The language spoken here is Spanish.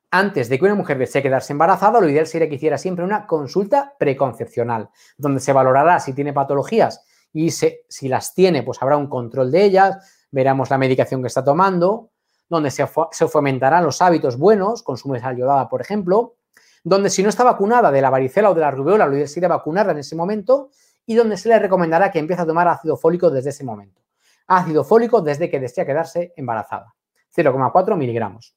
Antes de que una mujer desee quedarse embarazada, lo ideal sería que hiciera siempre una consulta preconcepcional, donde se valorará si tiene patologías y si las tiene, pues habrá un control de ellas, veremos la medicación que está tomando, donde se fomentarán los hábitos buenos, consumo de sal yodada, por ejemplo, donde si no está vacunada de la varicela o de la rubéola, lo ideal sería vacunarla en ese momento y donde se le recomendará que empiece a tomar ácido fólico desde ese momento. Ácido fólico desde que desea quedarse embarazada, 0,4 miligramos.